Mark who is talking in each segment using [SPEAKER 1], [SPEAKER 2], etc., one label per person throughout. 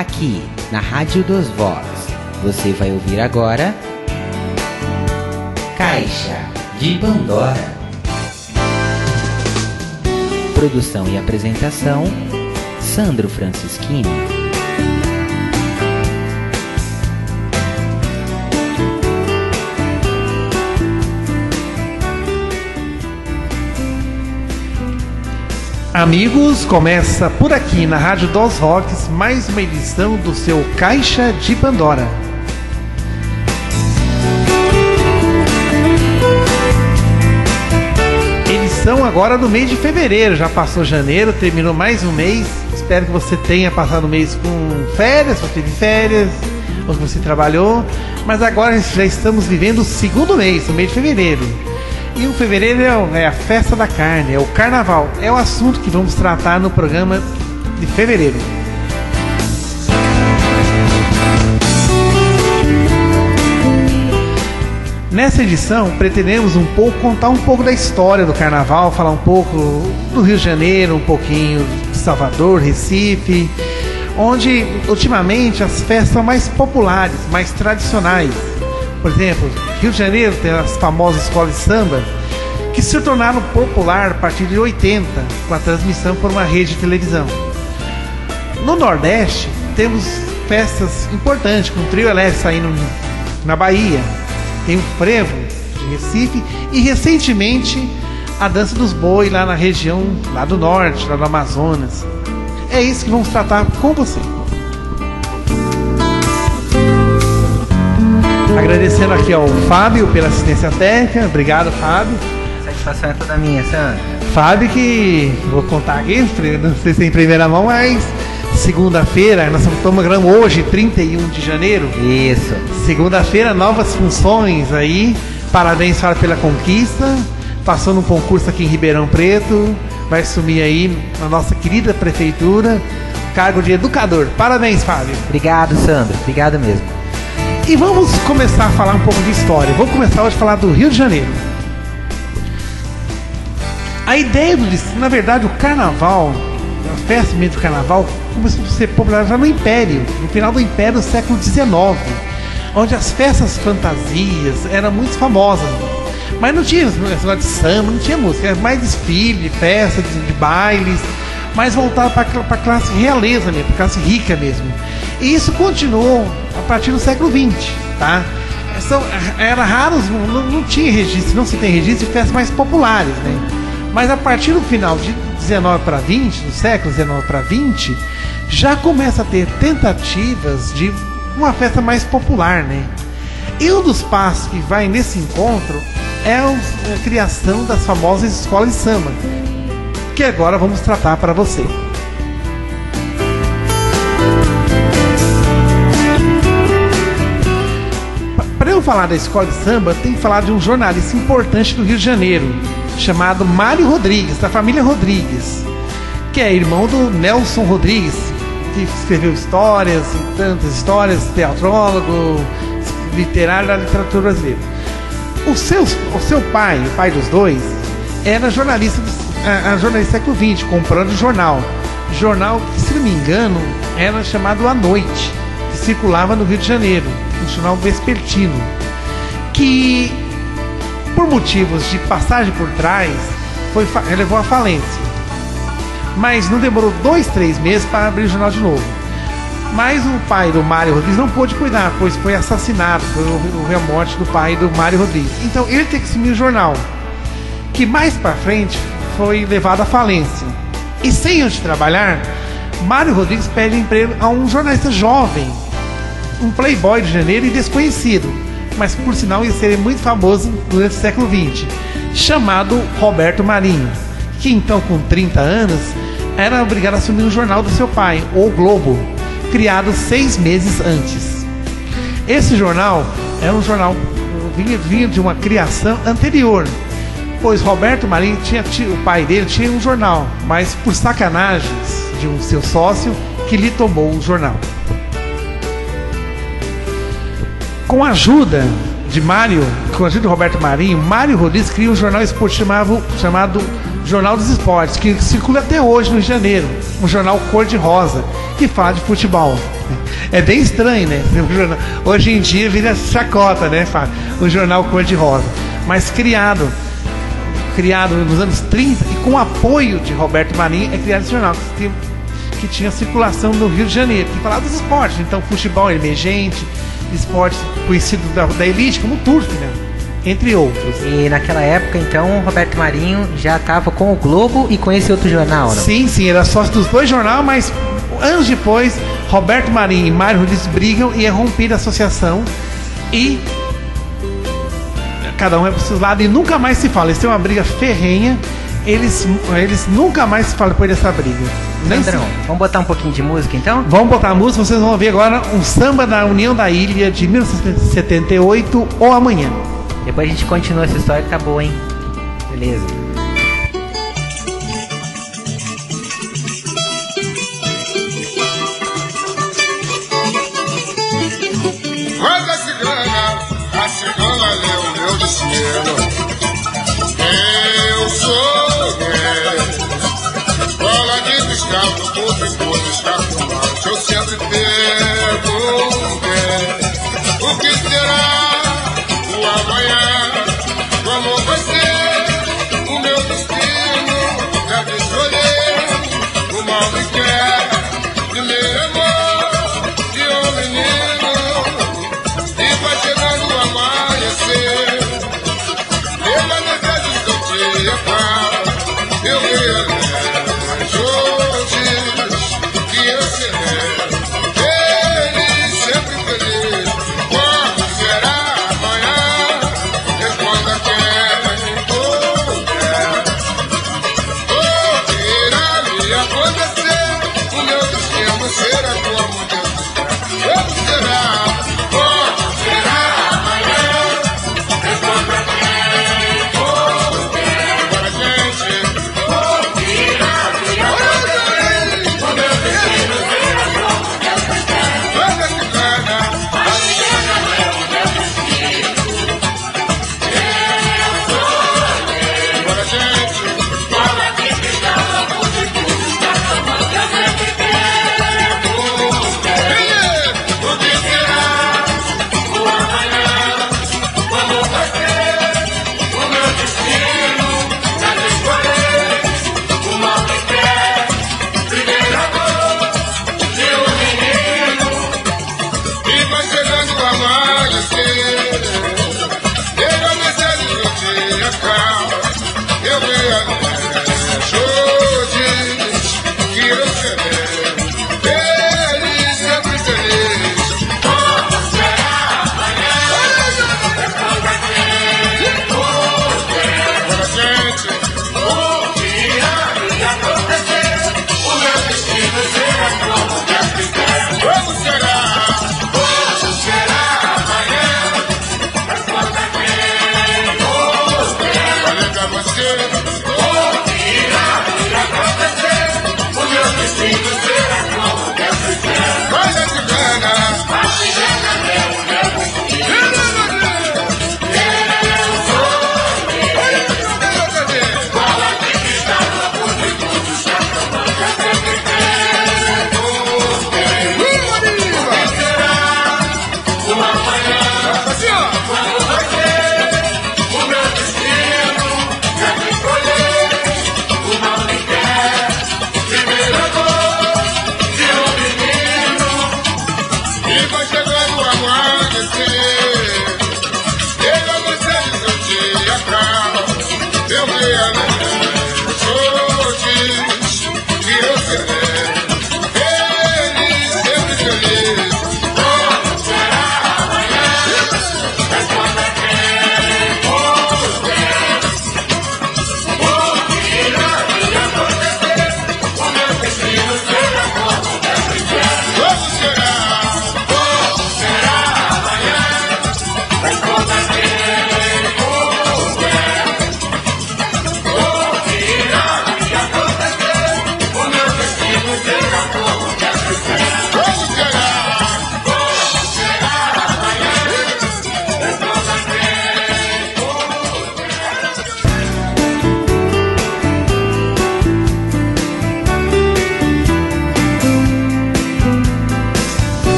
[SPEAKER 1] aqui na Rádio dos Vox. Você vai ouvir agora Caixa de Pandora. Produção e apresentação, Sandro Francischini.
[SPEAKER 2] Amigos, começa por aqui na Rádio dos Rocks mais uma edição do seu Caixa de Pandora. Edição agora do mês de fevereiro, já passou janeiro, terminou mais um mês. Espero que você tenha passado o mês com férias, se você teve férias, ou se você trabalhou. Mas agora já estamos vivendo o segundo mês, o mês de fevereiro. E o fevereiro é a festa da carne, é o carnaval. É o assunto que vamos tratar no programa de fevereiro. Nessa edição, pretendemos contar um pouco da história do carnaval, falar um pouco do Rio de Janeiro, um pouquinho de Salvador, Recife, onde ultimamente as festas são mais populares, mais tradicionais. Por exemplo, Rio de Janeiro tem as famosas escolas de samba que se tornaram popular a partir de 80, com a transmissão por uma rede de televisão. No Nordeste, temos festas importantes, com o Trio Elétrico saindo na Bahia, tem o Frevo de Recife e, recentemente, a Dança dos Boi lá na região lá do Norte, lá do Amazonas. É isso que vamos tratar com você. Agradecendo aqui ao Fábio pela assistência técnica. Obrigado, Fábio.
[SPEAKER 1] A satisfação é toda minha, Sandro.
[SPEAKER 2] Fábio, que vou contar aqui, não sei se é em primeira mão, mas segunda-feira, nós estamos gravando hoje, 31 de janeiro.
[SPEAKER 1] Isso.
[SPEAKER 2] Segunda-feira, novas funções aí. Parabéns, Fábio, pela conquista. Passou num concurso aqui em Ribeirão Preto. Vai assumir aí na nossa querida prefeitura cargo de educador. Parabéns, Fábio.
[SPEAKER 1] Obrigado, Sandro. Obrigado mesmo.
[SPEAKER 2] E vamos começar a falar um pouco de história. Vou começar hoje a falar do Rio de Janeiro. A ideia na verdade, o carnaval, a festa mesmo do carnaval, começou a ser popular já no Império, no final do Império do século XIX, onde as festas fantasias eram muito famosas. Mas não tinha negócio de samba, não tinha música, era mais desfile, de festa, de bailes, mas voltava para a classe realeza mesmo, para a classe rica mesmo. E isso continuou a partir do século XX, tá? Era raros, não tinha registro, não se tem registro de festas mais populares, né? Mas a partir do final de 19 para 20, do século 19 para 20, já começa a ter tentativas de uma festa mais popular, né? E um dos passos que vai nesse encontro é a criação das famosas escolas de samba, que agora vamos tratar para você. Para eu falar da escola de samba, tem que falar de um jornalista importante do Rio de Janeiro, chamado Mário Rodrigues, da família Rodrigues, que é irmão do Nelson Rodrigues, que escreveu histórias, e tantas histórias, teatrólogo, literário da literatura brasileira. O seu pai, o pai dos dois, era jornalista do século XX, comprando jornal, que, se não me engano, era chamado A Noite, que circulava no Rio de Janeiro, um jornal vespertino, que, por motivos de passagem por trás, levou à falência. Mas não demorou 2-3 meses para abrir o jornal de novo. Mas o pai do Mário Rodrigues não pôde cuidar, pois foi assassinado, houve a morte do pai do Mário Rodrigues. Então ele teve que assumir o jornal, que mais para frente foi levado à falência. E sem onde trabalhar, Mário Rodrigues pede emprego a um jornalista jovem, um playboy de Janeiro e desconhecido, mas por sinal ia ser muito famoso durante o século XX, chamado Roberto Marinho, que então com 30 anos era obrigado a assumir o jornal do seu pai, O Globo, criado 6 meses antes. Esse jornal era um jornal vinha de uma criação anterior, pois Roberto Marinho o pai dele tinha um jornal, mas por sacanagens de um seu sócio que lhe tomou o jornal. Com a ajuda de Roberto Marinho, Mário Rodrigues cria um jornal esportivo chamado Jornal dos Esportes, que circula até hoje no Rio de Janeiro, um jornal cor-de-rosa, que fala de futebol. É bem estranho, né? Hoje em dia vira chacota, né, Fábio? O jornal cor-de-rosa. Mas criado nos anos 30 e com o apoio de Roberto Marinho, é criado esse jornal que tinha circulação no Rio de Janeiro, que falava dos esportes. Então, futebol emergente, esportes conhecidos da elite, como o turf, né? Entre outros.
[SPEAKER 1] E naquela época, então, o Roberto Marinho já estava com o Globo e com esse outro jornal, não?
[SPEAKER 2] Sim, era sócio dos dois jornais, mas anos depois, Roberto Marinho e Mário Rodrigues brigam e é rompida a associação e cada um é para os seus lados e nunca mais se fala. Eles têm uma briga ferrenha, eles nunca mais se falam depois dessa briga.
[SPEAKER 1] Sandrão, vamos botar um pouquinho de música então?
[SPEAKER 2] Vamos botar a música, vocês vão ouvir agora um samba da União da Ilha de 1978 ou Amanhã.
[SPEAKER 1] Depois a gente continua essa história que tá boa, hein? Beleza.
[SPEAKER 3] Quando a cigana leu o meu destino, eu sou rei. Bola de cristal, por estar com malte, eu sempre perguntei o que será o amanhã, como vai ser o meu destino. Já que escolher o mal me quer, primeiro amor de um menino, e vai chegando o amanhecer. Leva desejo que eu te falo, eu realizo hoje que eu serei feliz, sempre feliz. Quando será amanhã? Responda quem puder. O que irá me acontecer?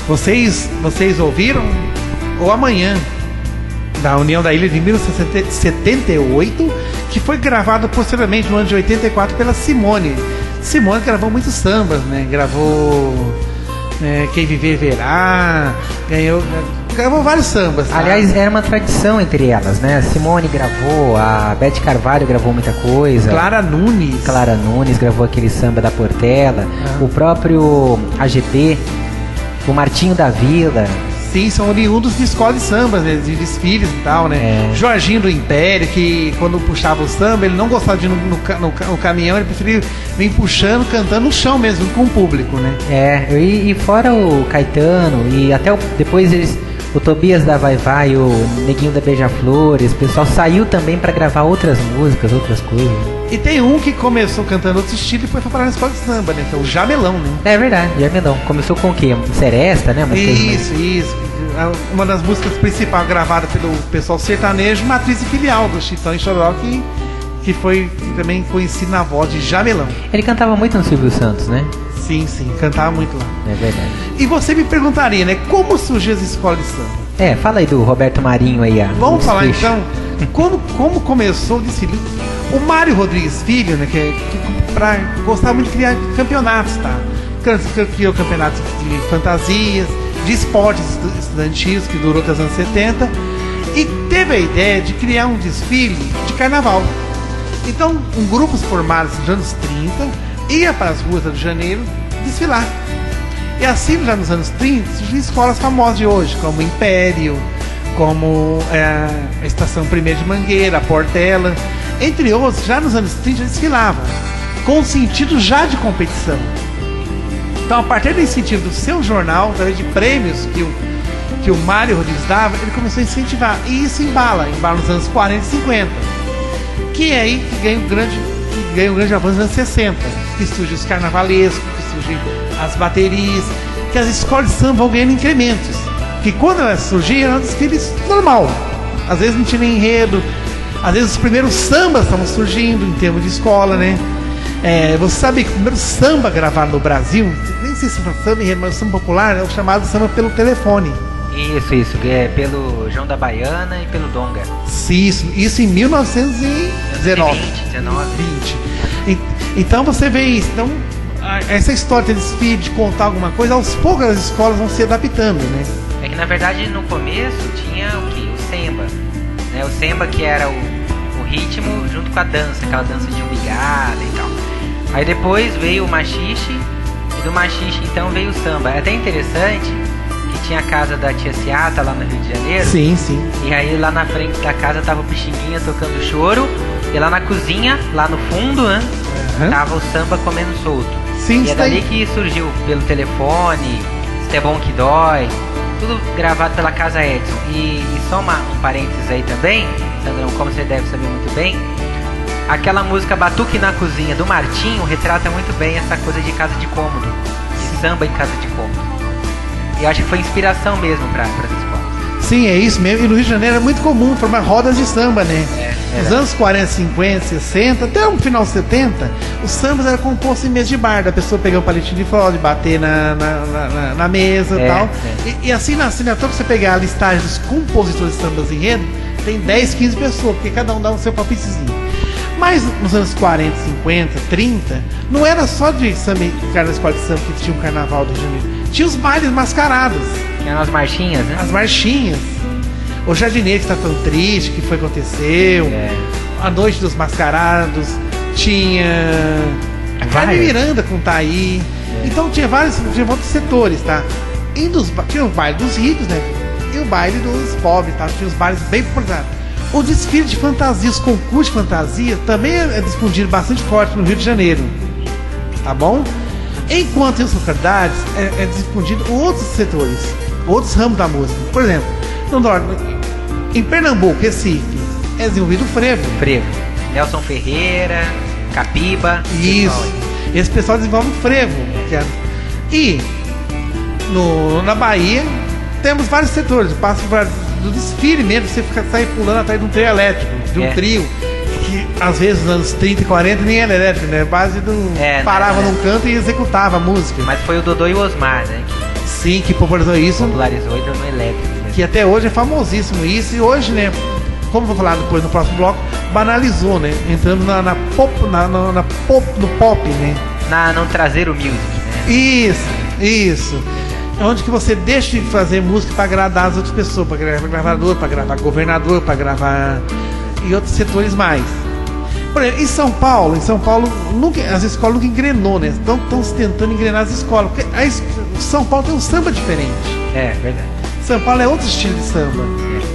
[SPEAKER 2] Vocês ouviram O Amanhã, da União da Ilha de 1978, que foi gravado posteriormente no ano de 84 pela Simone. Simone gravou muitos sambas, né? Gravou Quem Viver Verá, gravou vários sambas, tá?
[SPEAKER 1] Aliás, era uma tradição entre elas, né? A Simone gravou, a Beth Carvalho gravou muita coisa.
[SPEAKER 2] Clara Nunes
[SPEAKER 1] gravou aquele samba da Portela. O próprio AGP, o Martinho da Vila.
[SPEAKER 2] Sim, são oriundos de escola de sambas, né? De desfiles e tal, né? Jorginho do Império, que quando puxava o samba, ele não gostava de ir no caminhão, ele preferia vir puxando, cantando no chão mesmo, com o público, né?
[SPEAKER 1] E fora o Caetano, e até depois o Tobias da Vai Vai, o Neguinho da Beija-Flores, o pessoal saiu também pra gravar outras músicas, outras coisas.
[SPEAKER 2] E tem um que começou cantando outro estilo e foi parar na escola de samba, né? Que é o Jamelão, né?
[SPEAKER 1] É verdade, Jamelão. Começou com o quê? Seresta, né?
[SPEAKER 2] Isso. Uma das músicas principais gravadas pelo pessoal sertanejo, Matriz e Filial, do Chitão e Choró, que foi também conhecido na voz de Jamelão.
[SPEAKER 1] Ele cantava muito no Silvio Santos, né?
[SPEAKER 2] Sim, cantava muito lá.
[SPEAKER 1] É verdade.
[SPEAKER 2] E você me perguntaria, né? Como surgiu as escolas de samba?
[SPEAKER 1] Fala aí do Roberto Marinho aí.
[SPEAKER 2] Vamos falar então, como começou o desfile. O Mário Rodrigues Filho, né? Que gostava muito de criar campeonatos, tá? Criou campeonatos de fantasias, de esportes estudantis, que durou até os anos 70. E teve a ideia de criar um desfile de carnaval. Então, um grupo formado nos anos 30 ia para as ruas do Rio de Janeiro desfilar. E assim, já nos anos 30, surgiram escolas famosas de hoje, como o Império, como a Estação 1ª de Mangueira, a Portela, entre outros. Já nos anos 30 desfilavam, com um sentido já de competição. Então, a partir do incentivo do seu jornal, através de prêmios que o Mário Rodrigues dava, ele começou a incentivar. E isso embala nos anos 40 e 50. Que é aí que ganha um grande avanço nos anos 60. Que surgem os carnavalescos, que surgem as baterias, que as escolas de samba vão ganhando incrementos. Que quando elas surgiam, eram desfiles normal. Às vezes não tinha nem enredo, às vezes os primeiros sambas estavam surgindo em termos de escola, né? Você sabe que o primeiro samba gravado no Brasil, nem sei se é samba enredo, mas o samba popular, é o chamado samba pelo telefone.
[SPEAKER 1] Isso, é pelo João da Baiana e pelo Donga.
[SPEAKER 2] Isso em 1919. 20. Então você vê isso. Então, essa história de desfile, de contar alguma coisa, aos poucos as escolas vão se adaptando, né?
[SPEAKER 1] É que na verdade no começo tinha o quê? O samba, né? O samba que era o ritmo junto com a dança, aquela dança de umbigada e tal. Aí depois veio o machixe, e do machixe então veio o samba. É até interessante que tinha a casa da tia Seata lá no Rio de Janeiro.
[SPEAKER 2] Sim.
[SPEAKER 1] E aí lá na frente da casa tava o Pixinguinha tocando choro, e lá na cozinha, lá no fundo, né? Tava o samba comendo solto.
[SPEAKER 2] Sim,
[SPEAKER 1] e é dali que surgiu pelo telefone, Se é Bom Que Dói, tudo gravado pela Casa Edson. E só um parênteses aí também, Sandrão, como você deve saber muito bem, aquela música Batuque na Cozinha do Martinho retrata muito bem essa coisa de casa de cômodo, de samba em casa de cômodo. E eu acho que foi inspiração mesmo para as escolas.
[SPEAKER 2] Sim, é isso mesmo. E no Rio de Janeiro é muito comum formar rodas de samba, né? Nos anos 40, 50, 60, até o final de 70, os sambas eram compostos em mesa de bar, da pessoa pegar um palitinho de fralda, bater na mesa e tal. E assim na assinatura, você pegar a listagem dos compositores de sambas enredo, tem 10, 15 pessoas, porque cada um dá o seu palpitezinho. Mas nos anos 40, 50, 30, não era só de samba, cara, na escola de samba que tinha um carnaval do Rio de Janeiro. Tinha os bailes mascarados.
[SPEAKER 1] Tinha as marchinhas, né?
[SPEAKER 2] As marchinhas. O Jardineiro que está tão triste, que foi aconteceu. A Noite dos Mascarados. Tinha Carmen Miranda com Taí. Então tinha vários setores, tá? Tinha o baile dos ricos, né? E o baile dos pobres, tá? Tinha os bailes bem populares. O desfile de fantasia, os concursos de fantasia também é difundido bastante forte no Rio de Janeiro. Tá bom? Enquanto em outras localidades é difundido outros setores, outros ramos da música. Por exemplo, no norte, em Pernambuco, Recife, é desenvolvido o frevo.
[SPEAKER 1] Nelson Ferreira, Capiba.
[SPEAKER 2] Isso. Esse pessoal desenvolve o frevo. E na Bahia temos vários setores. Eu passo do desfile mesmo, você sair pulando atrás de um trio elétrico, de um trio. Que às vezes nos anos 30 e 40 nem era elétrico, né? Base do. Parava num canto e executava a música.
[SPEAKER 1] Mas foi o Dodô e o Osmar, né?
[SPEAKER 2] Sim, que popularizou isso.
[SPEAKER 1] Popularizou e deu no elétrico mesmo.
[SPEAKER 2] Que até hoje é famosíssimo isso. E hoje, né, como eu vou falar depois no próximo bloco, banalizou, né? Entrando no pop, né?
[SPEAKER 1] No traseiro music, né?
[SPEAKER 2] Isso. Onde que você deixa de fazer música para agradar as outras pessoas, para gravar gravador, para gravar governador, para gravar e outros setores mais. Por exemplo, em São Paulo as escolas nunca engrenou, né? Estão se tentando engrenar as escolas, porque São Paulo tem um samba diferente.
[SPEAKER 1] É, verdade.
[SPEAKER 2] São Paulo é outro estilo de samba.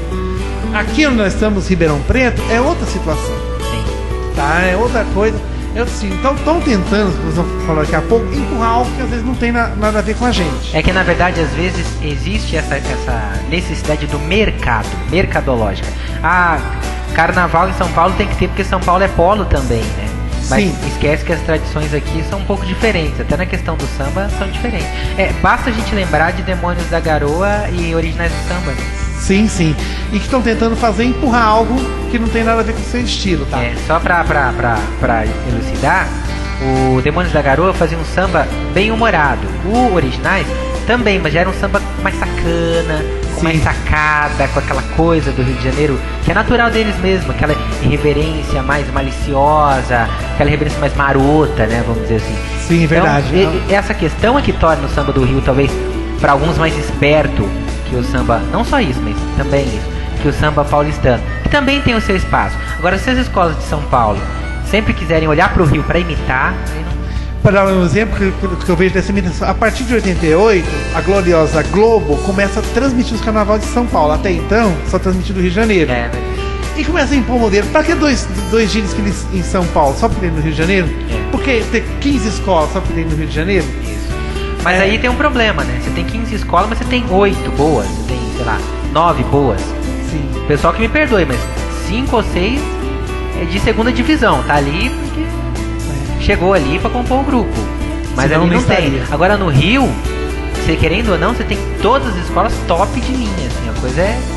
[SPEAKER 2] Aqui onde nós estamos, Ribeirão Preto, é outra situação.
[SPEAKER 1] Sim.
[SPEAKER 2] Tá? É outra coisa. Então estão tentando, nós vamos falar daqui a pouco, empurrar algo que às vezes não tem nada a ver com a gente.
[SPEAKER 1] É que na verdade às vezes existe essa necessidade do mercado, mercadológica. Carnaval em São Paulo tem que ter porque São Paulo é polo também, né? Mas
[SPEAKER 2] Sim.
[SPEAKER 1] esquece que as tradições aqui são um pouco diferentes, até na questão do samba são diferentes. Basta a gente lembrar de Demônios da Garoa e Originais do Samba, né?
[SPEAKER 2] Sim. E que estão tentando empurrar algo que não tem nada a ver com o seu estilo, tá?
[SPEAKER 1] Só pra elucidar, o Demônios da Garoa fazia um samba bem humorado. O Originais também, mas já era um samba mais sacana, com mais sacada, com aquela coisa do Rio de Janeiro, que é natural deles mesmo, aquela irreverência mais maliciosa, aquela irreverência mais marota, né, vamos dizer assim.
[SPEAKER 2] Sim, verdade.
[SPEAKER 1] Então, essa questão é que torna o samba do Rio, talvez, para alguns mais esperto que o samba, não só isso, mas também isso, que o samba paulistano, que também tem o seu espaço. Agora, se as escolas de São Paulo sempre quiserem olhar para o Rio para imitar, aí não...
[SPEAKER 2] Para dar um exemplo que eu vejo dessa imitação, a partir de 88, a gloriosa Globo começa a transmitir os carnavais de São Paulo. Até então, só transmitia do Rio de Janeiro. E começa a impor modelo. Para que dois dias que eles em São Paulo, só porque tem no Rio de Janeiro? Porque ter 15 escolas só porque tem no Rio de Janeiro?
[SPEAKER 1] Isso. Mas aí tem um problema, né? Você tem 15 escolas, mas você tem 8 boas. Você tem, sei lá, 9 boas.
[SPEAKER 2] Sim.
[SPEAKER 1] Pessoal que me perdoe, mas 5 ou 6 é de segunda divisão. Tá ali porque chegou ali pra compor o grupo. Mas ali não tem. Agora no Rio, você querendo ou não, você tem todas as escolas top de linha, assim, a coisa é...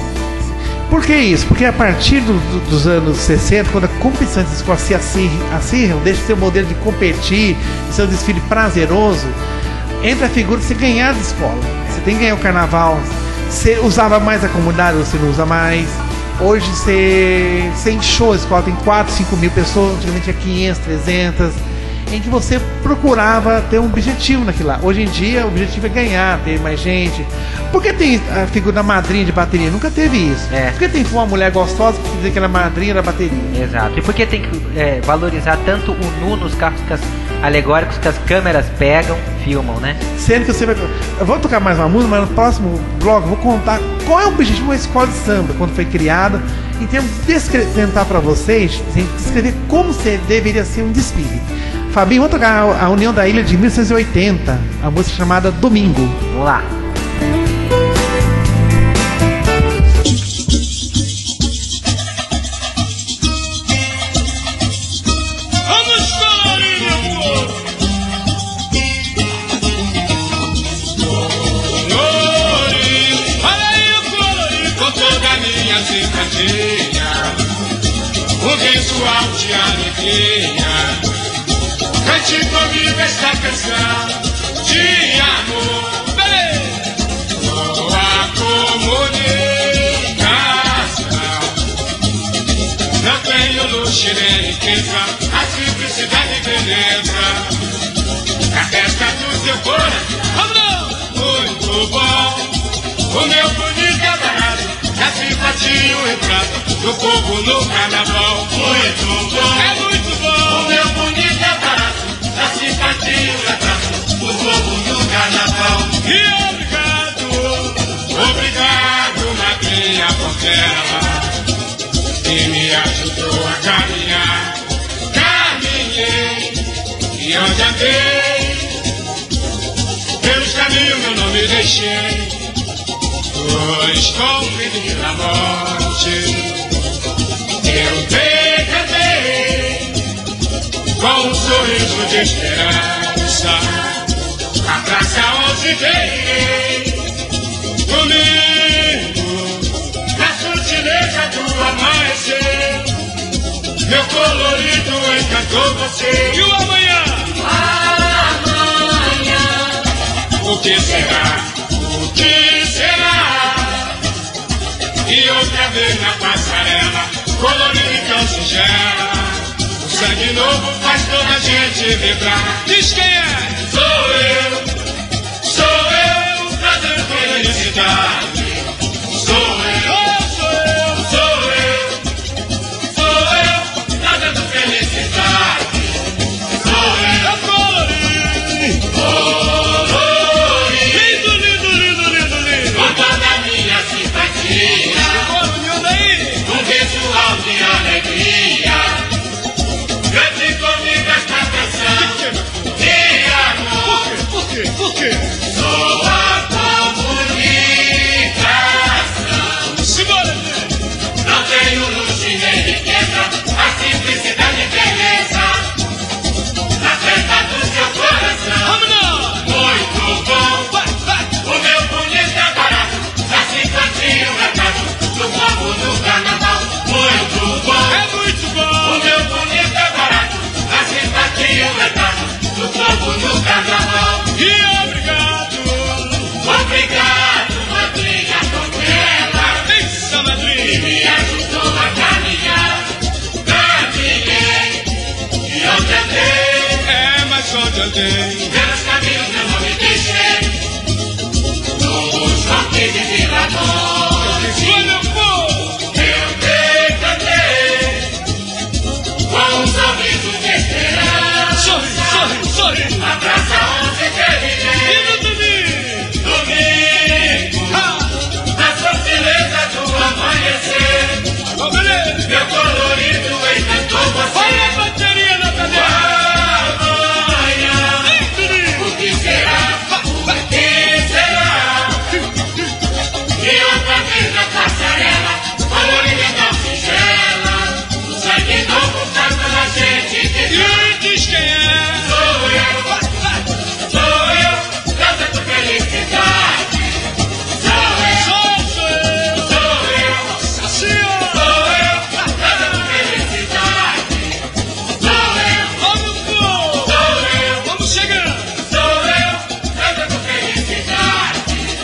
[SPEAKER 2] Por que isso? Porque a partir dos anos 60, quando a competição das escolas se acirram, deixa de ser um modelo de competir, de ser um desfile prazeroso, entra a figura de você ganhar de escola. Você tem que ganhar o carnaval. Você usava mais a comunidade, você não usa mais. Hoje você encheu a escola, tem 4, 5 mil pessoas, antigamente tinha 500, 300, em que você procurava ter um objetivo naquilo lá. Hoje em dia o objetivo é ganhar, ter mais gente. Por que tem a figura da madrinha de bateria? Nunca teve isso. Por que tem uma mulher gostosa que dizer que era madrinha da bateria?
[SPEAKER 1] Exato. E por que tem que valorizar tanto o nu nos carros alegóricos que as câmeras pegam, filmam, né?
[SPEAKER 2] Sendo que você vai... Eu vou tocar mais uma música, mas no próximo blog eu vou contar qual é o objetivo da escola de samba, quando foi criada, e temos que tentar para vocês descrever como deveria ser um desfile. Fabinho, vou tocar a União da Ilha de 1980, a música chamada Domingo.
[SPEAKER 1] Vamos lá.
[SPEAKER 3] Vamos colorir, meu povo! Colorir, olha aí o colorir com toda a minha simpatia. O visual de alegria. Cante comigo esta canção de amor. Boa comunicação. Não tenho luxo nem riqueza, a simplicidade e beleza. A festa do seu coração, muito bom. O meu bonito abraço, a simpatia e o retrato do povo no carnaval. Muito bom, é muito bom. O meu bonito abraço, a simpatia e o retrato do povo no carnaval. E obrigado, madrinha Portela, que me ajudou a caminhar. Caminhei, e onde andei, pelos caminhos meu nome deixei. Pois com o perigo da morte, eu decretei, com um sorriso de esperança, a praça onde veio. Domingo, na sutileza do amanhecer, meu colorido encantou você. E o amanhã? Amanhã, o que será? novo faz toda a gente vibrar. Diz quem é? Sou eu, trazendo felicidade. Sou eu, trazendo felicidade. Sou eu. Lindo, lindo, lindo, lindo, lindo. Com toda a minha simpatia, um visual de alegria. Cante comigo esta canção de amor. Por quê? Sou a comunicação. Simbora! Não tenho luxo nem riqueza, a simplicidade e beleza na festa do seu coração. Muito bom, o meu bonito é barato, assim cantinho na casa do povo do carnaval. Muito bom, é muito bom, o meu bonito é barato, assim cantinho na casa do povo do carnaval. E obrigado, madrinha Contela, e me ajudou a caminhar. Caminhei e onde andei, mas onde andei, pelos caminhos eu não me deixei. No shopping de Vila Nova, eu cantei com um sorriso de esperança. Sorri. A praça onde terminei. Domingo, na sutileza do amanhecer, meu colorido encantou você. Olha a bateria na cadeira. Amanhã, o que será? E outra vez na passarela, colorida tão singela, sangue novo faz toda a gente viver. E diz quem é? Sou eu, trazendo felicidade. Sou eu, trazendo felicidade. Vamos chegando. Sou eu, trazendo felicidade.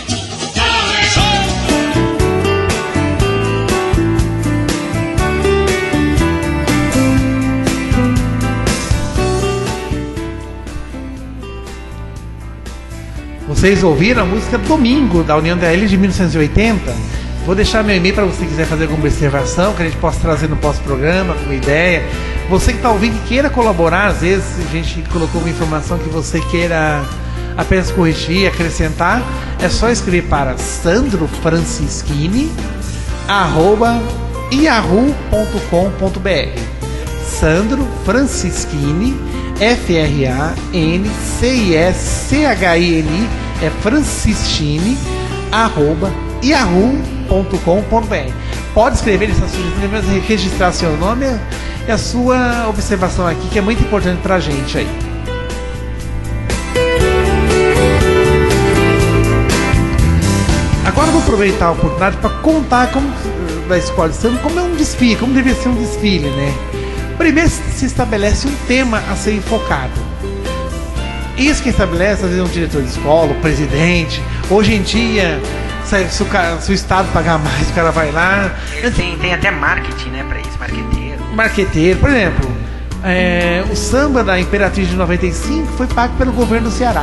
[SPEAKER 2] Vocês ouviram a música Domingo, da União da L de 1980. Vou deixar meu e-mail para você quiser fazer alguma observação, que a gente possa trazer no pós-programa, com ideia. Você que está ouvindo e queira colaborar, às vezes a gente colocou uma informação que você queira apenas corrigir, acrescentar, é só escrever para sandrofrancischini@yahoo.com.br. Sandro Francischini, Francisschini, é Francischini, @yahoo.com.br. Pode escrever essa sugestão, registrar seu nome e a sua observação aqui, que é muito importante pra gente aí. Agora eu vou aproveitar a oportunidade para contar como da escola de samba, como é um desfile, como deveria ser um desfile, né? Primeiro se estabelece um tema a ser enfocado. Isso que estabelece, às vezes, um diretor de escola, o presidente. Hoje em dia, se o Estado pagar mais, o cara vai lá.
[SPEAKER 1] Tem até marketing, né, pra isso,
[SPEAKER 2] marqueteiro. Por exemplo, o samba da Imperatriz de 95 foi pago pelo governo do Ceará.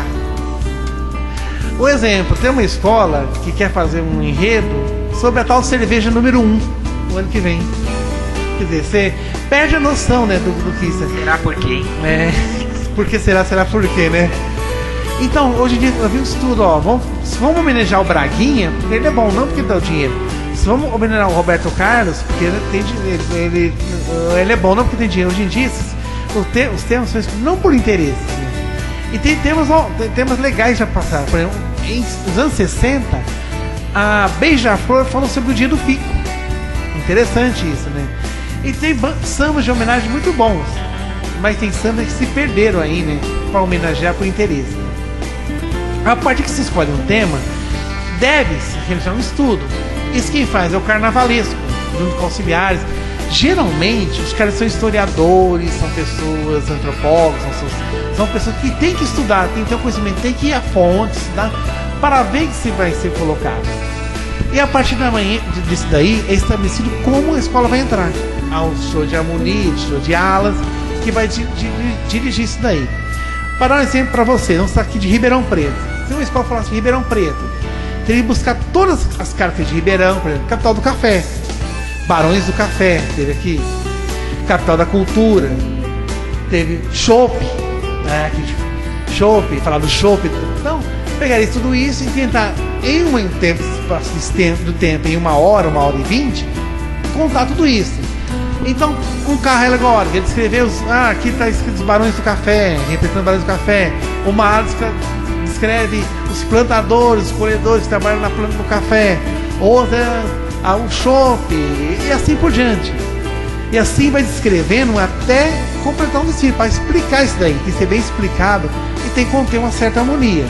[SPEAKER 2] O exemplo, tem uma escola que quer fazer um enredo sobre a tal cerveja número 1 o ano que vem. Quer dizer, você perde a noção, né, do que isso é.
[SPEAKER 1] Será por quê?
[SPEAKER 2] Por que será por quê, né? Então, hoje em dia, eu vi um estudo, vamos homenagear o Braguinha, porque ele é bom, não porque dá o dinheiro. Se vamos homenagear o Roberto Carlos, porque ele é bom, não porque tem dinheiro. Hoje em dia, os temas são escolhidos não por interesse, né? E tem temas legais já passaram. Por exemplo, nos anos 60, a Beija-Flor falou sobre o dia do Fico. Interessante isso, né? E tem sambas de homenagem muito bons, mas tem sambas que se perderam aí, né? Para homenagear por interesse. A partir que se escolhe um tema, deve-se realizar um estudo. Isso quem faz é o carnavalesco, junto com auxiliares. Geralmente, os caras são historiadores, são pessoas antropólogos, são pessoas que têm que estudar, têm que ter um conhecimento, têm que ir a fontes, estudar, para ver que se vai ser colocado. E a partir da manhã disso daí é estabelecido como a escola vai entrar. Há um show de harmonia, show de alas, que vai dirigir isso daí. Para dar um exemplo para você, não está aqui de Ribeirão Preto. Se uma escola falasse de Ribeirão Preto, teria que buscar todas as características de Ribeirão, por exemplo, capital do café, Barões do Café, teve aqui, capital da cultura, teve chopp, né, chopp, falar do chopp. Então, pegaria tudo isso e tentar, em um tempo do tempo, em 1 hora, 1h20, contar tudo isso. Então, um carro alegórico, ele descreveu, aqui está escrito os Barões do Café, representando os Barões do Café. Uma área descreve os plantadores, os colhedores que trabalham na planta do café. Outra, o chopp, e assim por diante. E assim vai descrevendo até completar um desfile, para explicar isso daí. Tem que ser bem explicado e tem que conter uma certa harmonia.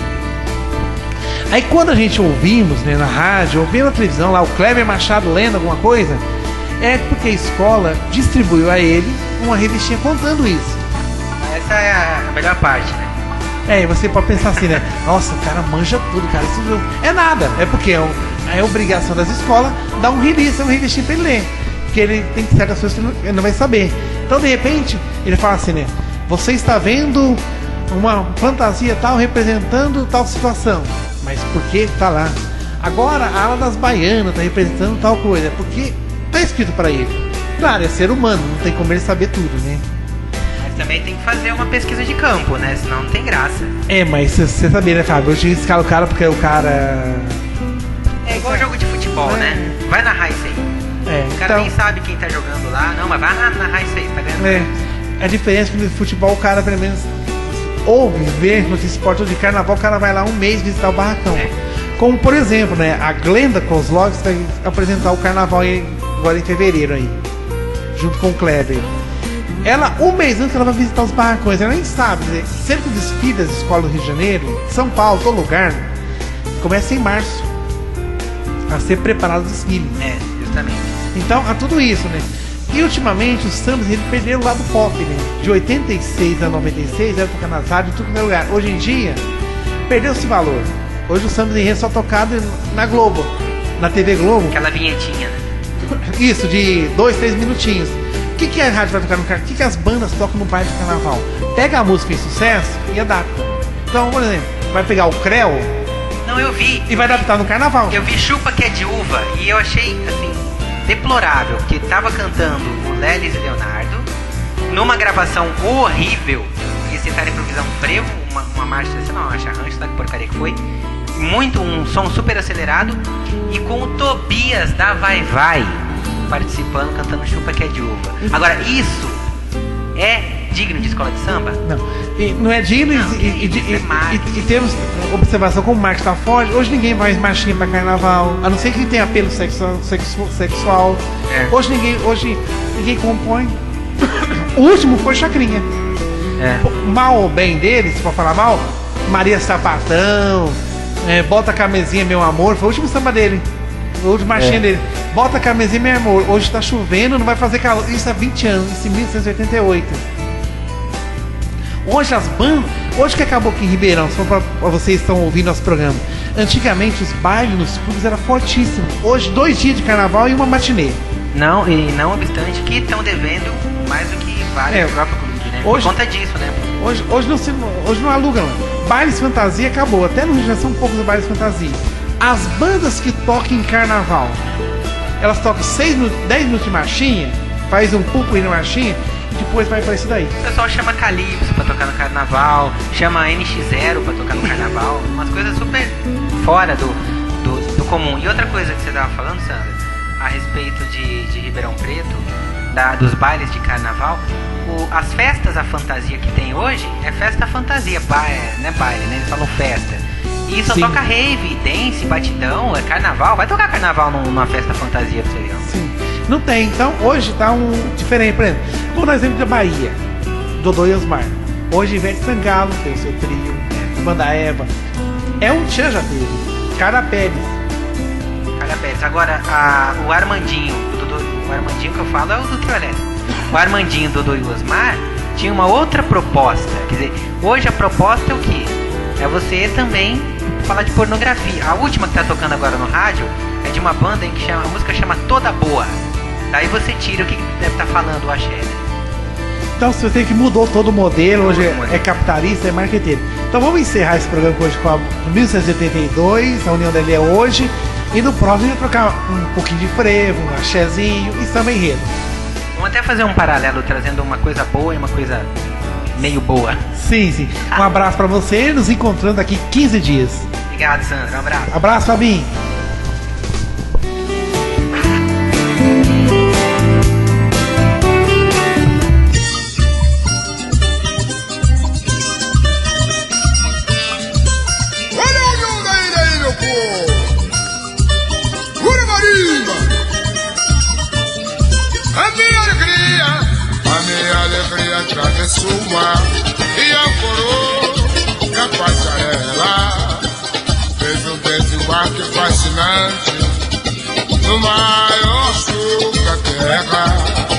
[SPEAKER 2] Aí quando a gente ouvimos, né, na rádio, ouvimos na televisão lá, o Kleber Machado lendo alguma coisa, é porque a escola distribuiu a ele uma revistinha contando isso.
[SPEAKER 1] Essa é a melhor parte, né?
[SPEAKER 2] E você pode pensar assim, né? Nossa, o cara manja tudo, cara. Isso não é nada. É porque é obrigação das escolas dar um revistinho pra ele ler. Porque ele tem certas coisas que ele não vai saber. Então, de repente, ele fala assim, né? Você está vendo uma fantasia tal representando tal situação. Mas por que tá lá? Agora, a ala das baianas tá representando tal coisa. Porque tá escrito para ele. Claro, é ser humano, não tem como ele saber tudo, né?
[SPEAKER 1] Mas também tem que fazer uma pesquisa de campo, né? Senão não tem graça.
[SPEAKER 2] Mas você sabia, né, Fábio? Eu tinha que escalar o cara porque o cara...
[SPEAKER 1] É igual jogo de futebol, né? Vai narrar isso aí. O cara nem sabe quem tá jogando lá. Não, mas vai narrar isso aí, tá ganhando.
[SPEAKER 2] A diferença é que no futebol o cara, pelo menos, ouve, vê no esporte de carnaval, o cara vai lá um mês visitar o barracão. Como, por exemplo, né, a Glenda Kozlowski vai apresentar o carnaval agora em fevereiro aí, junto com o Kleber. Ela, um mês antes, ela vai visitar os barracões. Ela nem sabe, né? Sempre o desfile das escolas do Rio de Janeiro, São Paulo, todo lugar, começa em março a ser preparado o desfile.
[SPEAKER 1] Justamente.
[SPEAKER 2] Então, há tudo isso, né? E ultimamente os sambas eles perderam o lado pop, né? De 86 a 96 era tocar nas rádios, em tudo que é lugar. Hoje em dia, perdeu esse valor. Hoje o samba enredo só tocado na Globo, na TV Globo.
[SPEAKER 1] Aquela vinhetinha, né?
[SPEAKER 2] Isso, de 2, 3 minutinhos. O que a rádio vai tocar no carnaval? O que as bandas tocam no baile de carnaval? Pega a música em sucesso e adapta. Então, por exemplo, vai pegar o Creu.
[SPEAKER 1] Não, eu vi.
[SPEAKER 2] E vai adaptar no carnaval.
[SPEAKER 1] Eu vi Chupa que é de Uva e eu achei, assim, deplorável, porque tava cantando o Lelis e Leonardo numa gravação horrível. Eles tentaram improvisar um frevo, uma marcha, sei lá, uma marcha rancho, sabe que porcaria que foi. Um som super acelerado e com o Tobias da Vai Vai participando, cantando Chupa que é de Uva.
[SPEAKER 2] Agora,
[SPEAKER 1] isso é digno de escola de samba?
[SPEAKER 2] Não, não é digno.
[SPEAKER 1] Não,
[SPEAKER 2] e temos observação como o Marcos está forte. Hoje ninguém faz marchinha para carnaval, a não ser que tenha apelo sexual. Hoje ninguém compõe. O último foi Chacrinha. Mal ou bem dele, se for falar mal, Maria Sapatão, Bota a Camisinha Meu Amor, foi o último samba dele. O último marchinha dele. Bota a camisinha, meu amor. Hoje tá chovendo, não vai fazer calor. Isso há 20 anos, isso em 1988. Hoje as bandas. Hoje que acabou aqui em Ribeirão, se for pra vocês que estão ouvindo nosso programa. Antigamente os bailes nos clubes eram fortíssimos. Hoje, 2 dias de carnaval e uma matinê.
[SPEAKER 1] Não, e não obstante que estão devendo mais do que vale o próprio clube, né? Por conta disso, né?
[SPEAKER 2] Hoje não alugam. Bailes fantasia acabou. Até no Rio já são poucos os bailes fantasia. As bandas que tocam em carnaval, elas tocam 10 minutos de marchinha, faz um pulpo de marchinha e depois vai pra isso daí.
[SPEAKER 1] O pessoal chama Calypso pra tocar no carnaval, chama NX0 pra tocar no carnaval, umas coisas super fora do comum. E outra coisa que você tava falando, Sandra, a respeito de Ribeirão Preto, dos bailes de carnaval, as festas, a fantasia que tem hoje é festa fantasia, não é baile, né? Eles falam festa. E só toca rave, dance, batidão, é carnaval. Vai tocar carnaval numa festa fantasia pra você ver.
[SPEAKER 2] Sim, não tem. Então hoje tá diferente. Por exemplo, vamos dar exemplo da Bahia, Dodô e Osmar. Hoje Ivete Sangalo tem o seu trio, Banda Eva. É um tchan já teve. Cara Pérez.
[SPEAKER 1] Agora, o Armandinho, o Armandinho que eu falo é o do trio elétrico. O Armandinho, Dodô e Osmar tinha uma outra proposta. Quer dizer, hoje a proposta é o quê? É você também falar de pornografia. A última que tá tocando agora no rádio é de uma banda em que a música chama Toda Boa. Daí você tira o que deve estar falando o axé, né?
[SPEAKER 2] Então se você que mudou todo o modelo, hoje é capitalista, é marqueteiro. Então vamos encerrar esse programa hoje com a 1782, a união dele é hoje. E no próximo a gente vai trocar um pouquinho de frevo, um axézinho e samba enredo.
[SPEAKER 1] Vamos até fazer um paralelo, trazendo uma coisa boa e uma coisa meio boa.
[SPEAKER 2] Sim, sim. Um abraço pra você, nos encontrando daqui 15 dias.
[SPEAKER 1] Obrigado, Sandra. Um abraço.
[SPEAKER 2] Abraço, Fabinho.
[SPEAKER 3] Atravessou o mar e ancorou na passarela. Fez um desembarque fascinante no maior sul da terra.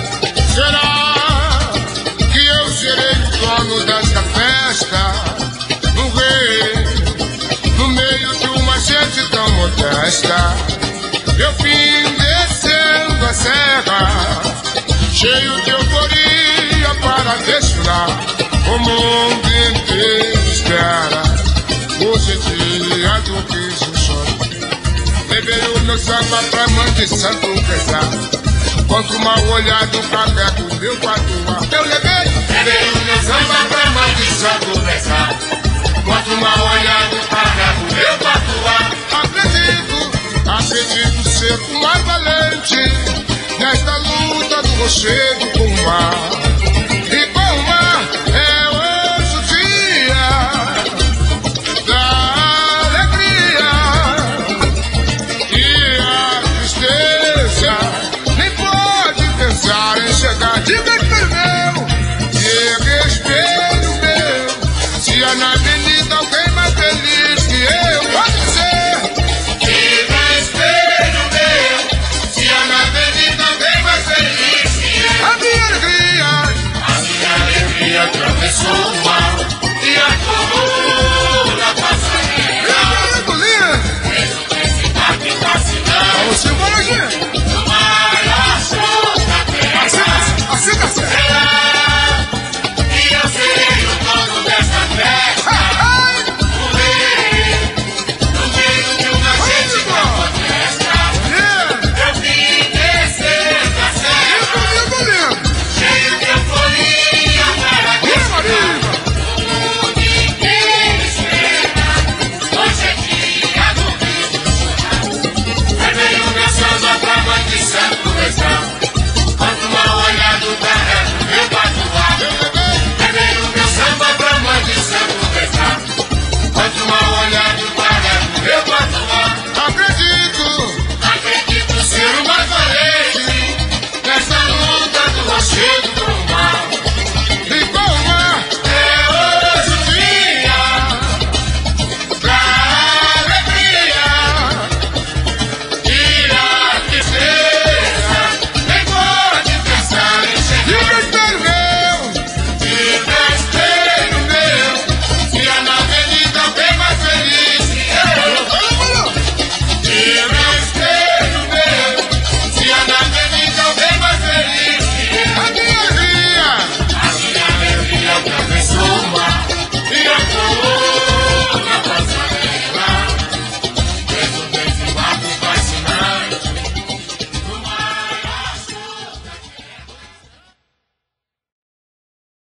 [SPEAKER 3] Será que eu serei o dono desta festa? Um rei no meio de uma gente tão modesta. Eu vim descendo a serra, cheio de euforia para desfilar. O mundo inteiro espera. Hoje é dia do riso choro. Levei o meu samba pra mãe de santo pesar. Quanto mal olhado, carrego meu patuá. Eu levei o meu samba pra mãe de